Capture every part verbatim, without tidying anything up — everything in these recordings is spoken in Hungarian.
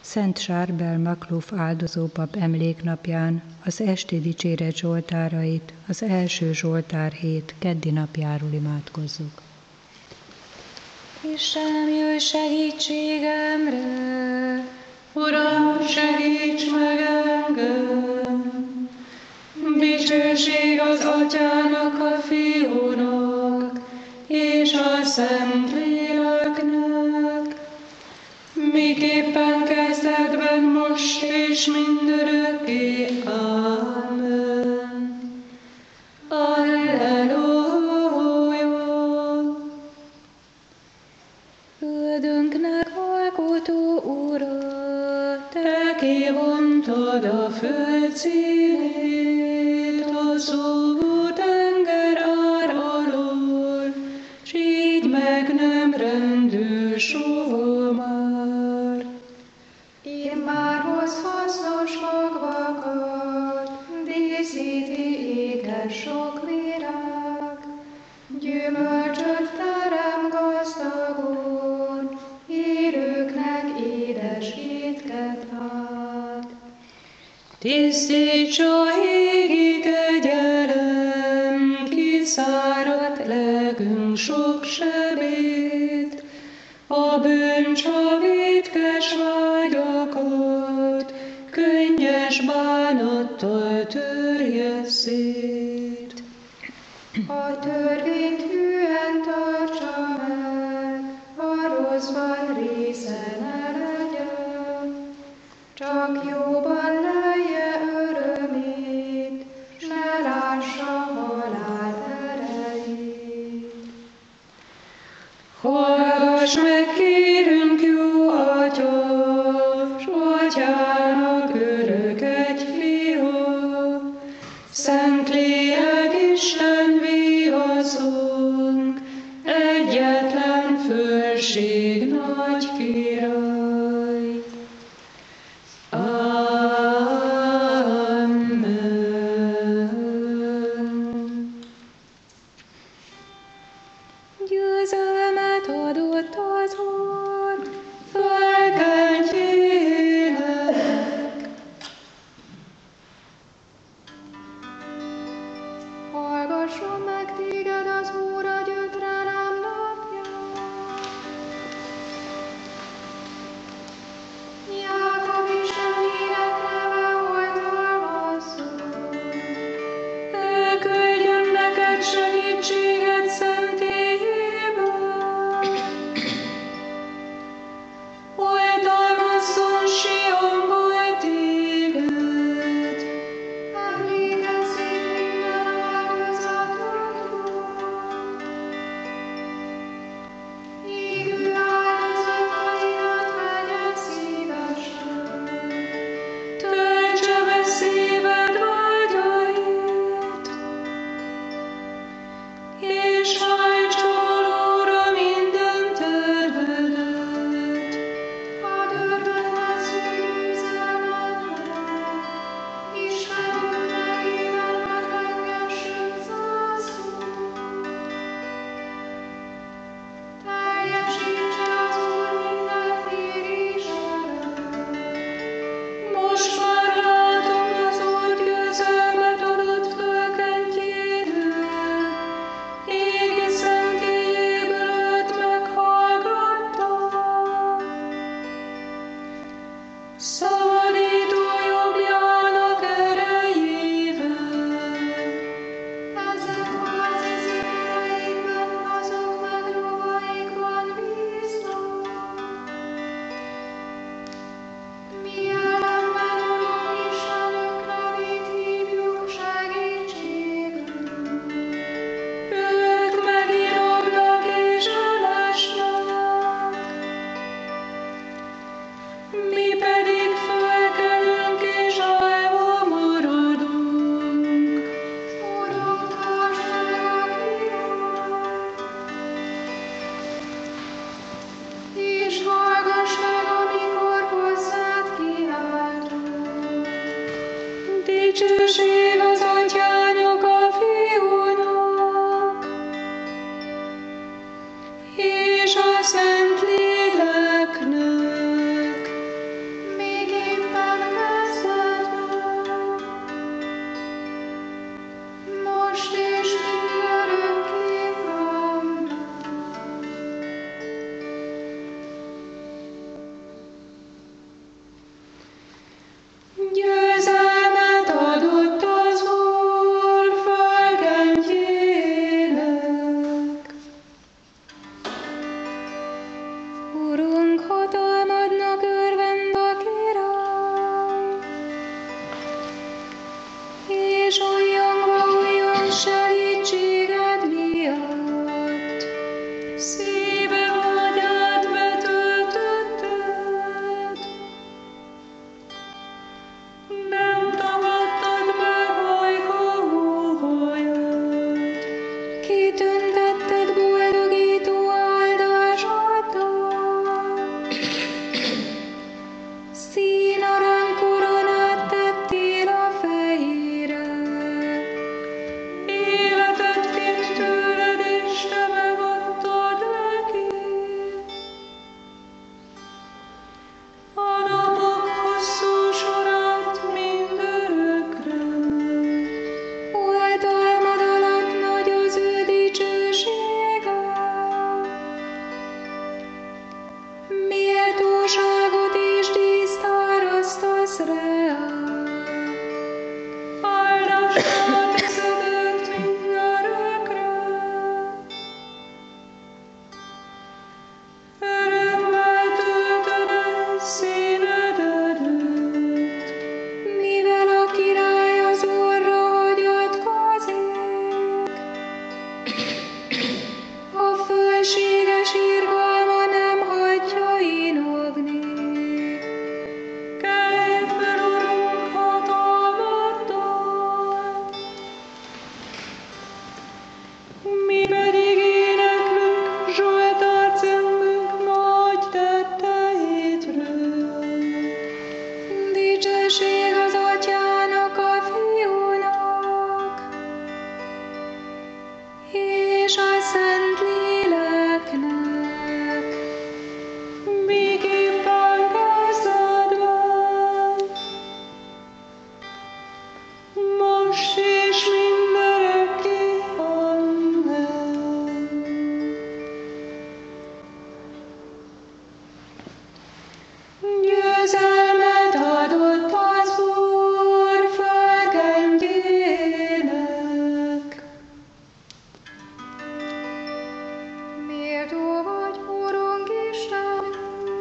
Szent Sárbel Maklóf áldozópap emléknapján az esti dicséret zsoltárait az első zsoltár hét keddi napjáról imádkozzuk. Istenem, jöjj segítségemre! Uram, segíts meg engem! Dicsőség az Atyának, a Fiúnak, és a Szentléleknek, miképpen kezdetben, most és mindörökké. Amen. Alleluja! Földünknek alkotó Ura, Te kivontad a föld színét, a szúvó tenger ár alól, s így meg nem rendül soha már. Immár hoz hasznos magvakat, díszíti édes sok virág, gyümölcsöt terem gazdagon, élőknek édes étket ad. Tisztíts a égi kegyelem, kiszáradt legünk sok sebét, a bűncsavétkes vágyakat könnyes bánattal törje szét. A törvényt hűen tartsa meg, a rosszban része ne legyen, csak jóban lelje örömét, s ne lássa halál erejét. Hallgass meg, kérünk, jó Atya, s Atyának örök egy fia, Szentlélek Isten vigaszunk, egyetlen fölség nagy király. Amen. Győzelmet adott az Úr, felkeltjének. Hallgasson meg téged az Úr a gyötrelem napján. hatalmadnak örvend a király, és újjongva újjon segítséged miatt. Szíve vágyát betöltötted, nem tagadtad meg hajkó óhajat. Kitüntetted boldogító áldásoddal, színarany koronát tettél a fejére. Életet kért tőled, és te megadtad neki. A napok hosszú sorát mindörökre. Oltalmad alatt nagy az ő dicsősége. Méltóságot és díszt árasztasz reám. Áldással teszed őt mindörökre. Örömmel töltöd el színedet, mivel a király az orra hagyatkozik. A fölséges irgalma nem hagyja inogni. Kelj fel, Urunk, hatalmaddal, mi pedig éneklünk Zsoltárt zengünk nagy tetteidről. Dicsőség az Atyának, a Fiúnak, és a Szentléleknek, miképpen kezdetben, most és mindörökké. Amen. Győzelmet adott az Úr földgendjének. Méltó vagy, Urunk Istenünk,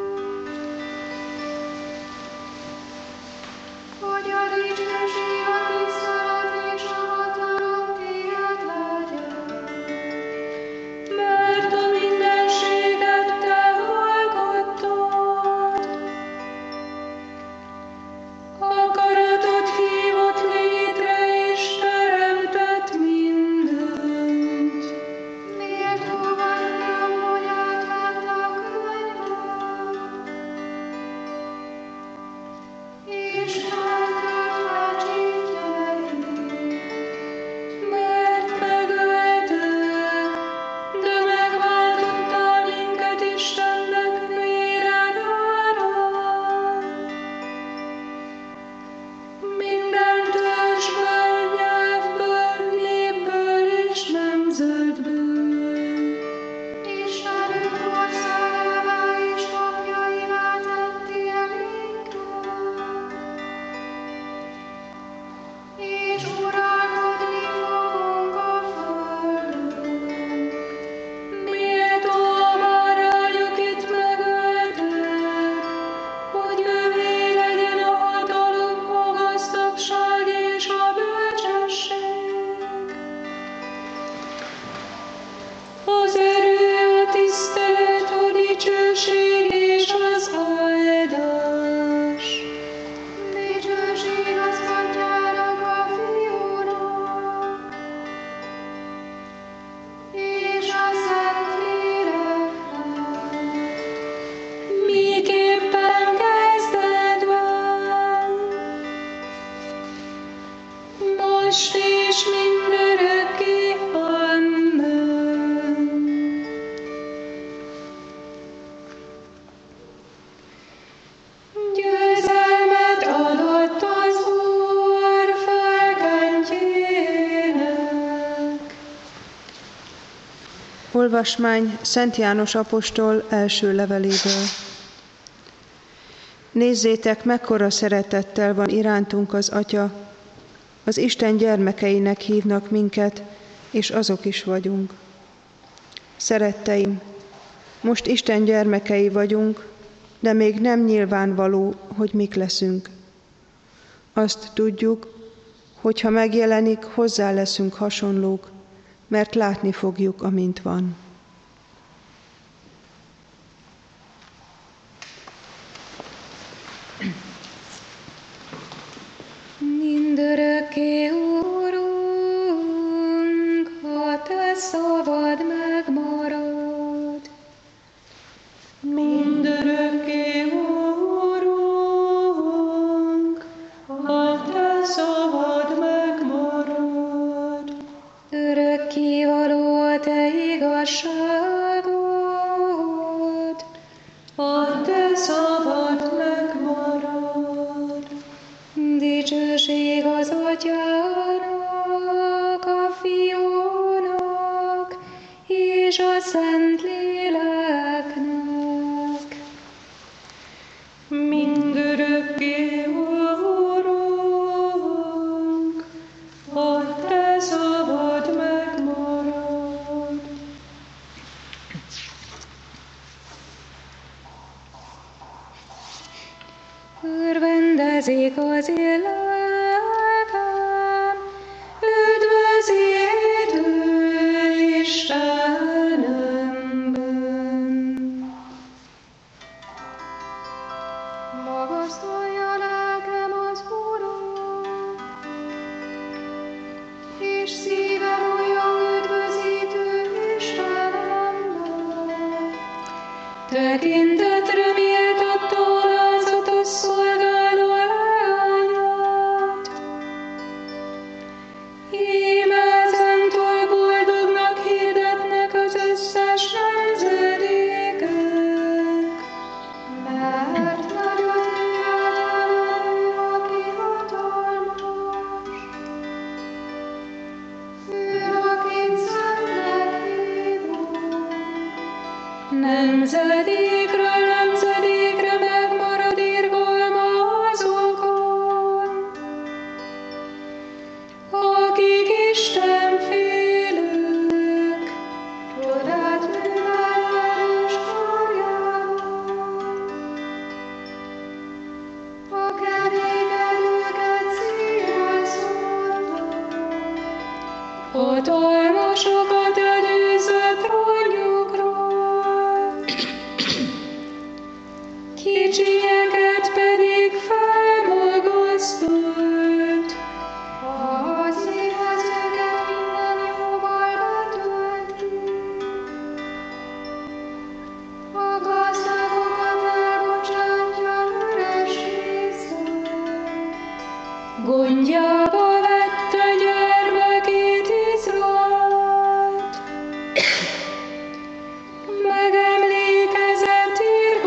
hogy a dicsőség, a tisztelet és a hatalom tiéd legyen. Mert a mindenséget te alkottad, akaratod hívott létre és teremtett mindent. Méltó vagy, Uram, hogy átvedd a könyvet, és feltört fecsétjeit. Mert megöltek, de megváltottál minket Istennek méregára. Minden törzsből, nyelvből, népből és nemzetből. Istenünk országává és papjaivá tettél minket, és uralkodni fogunk a földön. Méltó a bárány, akit megöltek, hogy övé legyen a hatalom, a gazdagság és a bölcsesség. Az erő, a tisztelet, a dicsőség és az áldás. Dicsőség az Atyának, a Fiúnak, és a Szentléleknek, miképpen kezdetben, most és mindörökké. Amen. Győzelmet adott az Úr földgendjének. Olvasmány Szent János apostol első leveléből. Nézzétek, mekkora szeretettel van irántunk az Atya, az Isten gyermekeinek hívnak minket, és azok is vagyunk. Szeretteim, most Isten gyermekei vagyunk, de még nem nyilvánvaló, hogy mik leszünk. Azt tudjuk, hogy ha megjelenik, hozzá leszünk hasonlók, mert látni fogjuk, amint van. Mindörökké, Úrunk, ha Te szavad megmarad. Mindörökké, Úrunk, ha Te szavad megmarad. Örökkévaló a Te igazságod, Ha Te szavad megmarad. dicsőség az Atyának, a Fiúnak és a Szentléleknek. Mindörökké, Úrunk, ha Te szavad megmarad. Örvendezik az én lelkem, üdvözítő Istenemben. Magasztalja lelkem az Urat, és szívem olyan üdvözítő Istenemben. Tekintetre méltatta alázatos szolgáló leányát. Íme ezentől boldognak hirdetnek az összes nemzedékek. Mert nagyon jövedelmű, aki hatalmas. Ő, akit szentnek hívunk. Nemzedékről nemzedékre megmarad irgalma azokon, akik Istenfélők. Csodát művel erős karjával. A keménykedőket szívvel szóltak. Hatalmasokat előzött trónjukról, kicsinyeket pedig felmagasztott. Az éhezőket minden jóval betölti. A gazdagokat elbocsátja üres részen. Gondjába vette gyermekét Izraelt, megemlékezett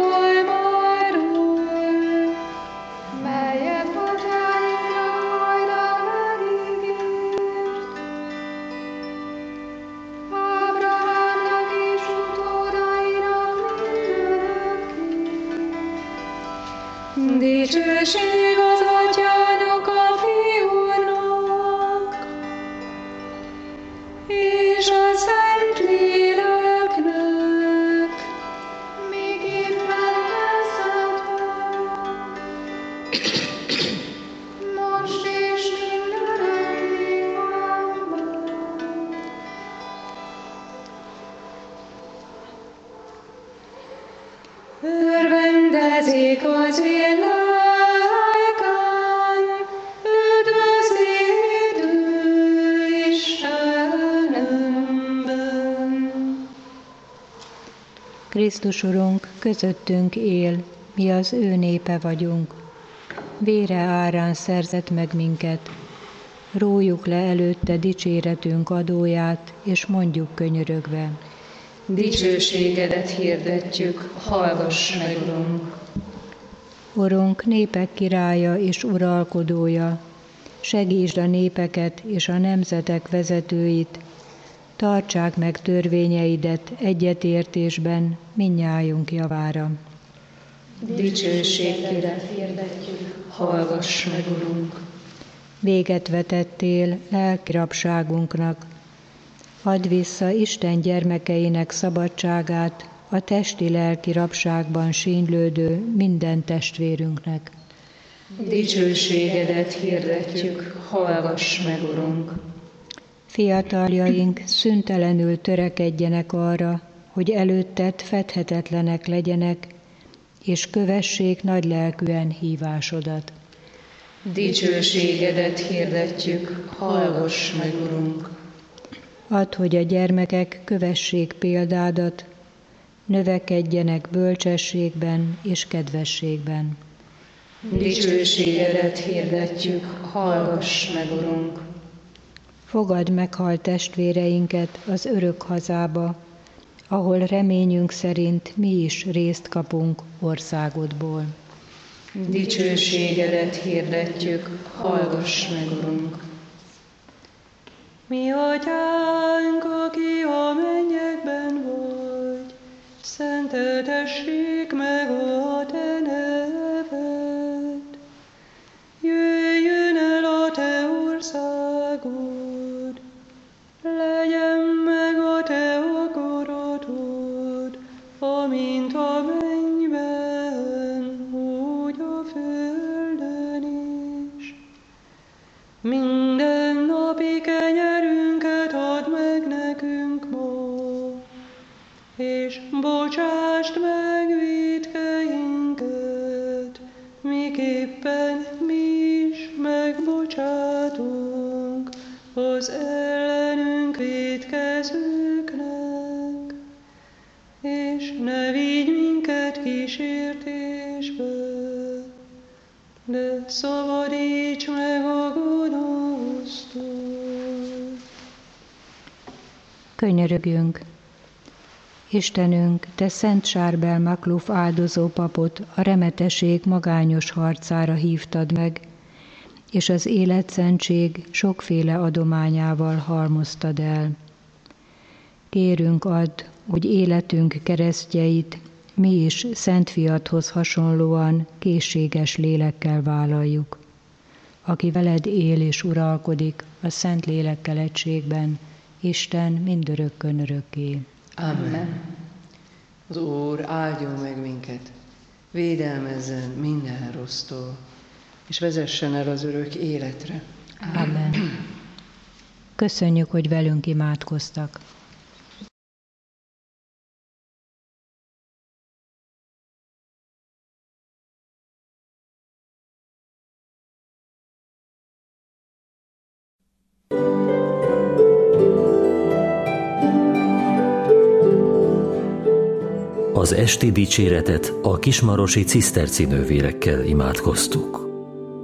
irgalmáról, Melyet atyáinknak hajdan megígért. Ábrahámnak és utódainak mindörökké. dicsőség az Atyának, a Fiúnak és a Szentléleknek. Miképpen elszálltál, most és mindörökké. Amen. Örvendezik az én lelkem, üdvözítő Istenemben. Krisztus Urunk közöttünk él, mi az ő népe vagyunk. Vére árán szerzett meg minket. Rójuk le előtte dicséretünk adóját, és mondjuk könyörögve. Dicsőségedet hirdetjük, hallgass meg, Urunk! Urunk, népek királya és uralkodója, segítsd a népeket és a nemzetek vezetőit, tartsák meg törvényeidet egyetértésben minnyájunk javára. Dicsőségedet hirdetjük, hallgass meg, Urunk! Véget vetettél lelki rabságunknak, add vissza Isten gyermekeinek szabadságát, a testi-lelki rabságban sínylődő minden testvérünknek. Dicsőségedet hirdetjük, hallgass meg, Urunk! Fiataljaink szüntelenül törekedjenek arra, hogy előtted fedhetetlenek legyenek, és kövessék nagylelkűen hívásodat. Dicsőségedet hirdetjük, hallgass meg, Urunk! Add, hogy a gyermekek kövessék példádat, növekedjenek bölcsességben és kedvességben. Dicsőségedet hirdetjük, hallgass meg, Urunk! Fogadd meghalt testvéreinket az örök hazába, ahol reményünk szerint mi is részt kapunk országodból. Dicsőségedet hirdetjük, hallgass meg, Urunk! Mi atyánk, aki a mennyekben vagy, szenteltessék meg a te neved. Jöjjön el a te országod, legyen meg a te akaratod, amint a mennyben, úgy a földön is. Minden napi kenyerünket add meg nekünk ma, és bocsásd meg vétkeinket, miképpen mi is megbocsátunk az ellenünk vétkezőknek, és ne vigy minket kísértésbe, de szabadíts meg a gonosztól. Könyörögjünk! Istenünk, te Szent Sárbel Makluf áldozó papot a remeteség magányos harcára hívtad meg, és az életszentség sokféle adományával halmoztad el. Kérünk add, hogy életünk keresztjeit mi is Szent Fiadhoz hasonlóan készséges lélekkel vállaljuk, aki veled él és uralkodik a Szent Lélekkel egységben, Isten mindörökkön örökké. Amen. Az Úr áldjon meg minket, védelmezzen minden rossztól, és vezessen el az örök életre. Amen. Köszönjük, hogy velünk imádkoztak. Az esti dicséretet a kismarosi ciszterci nővérekkel imádkoztuk.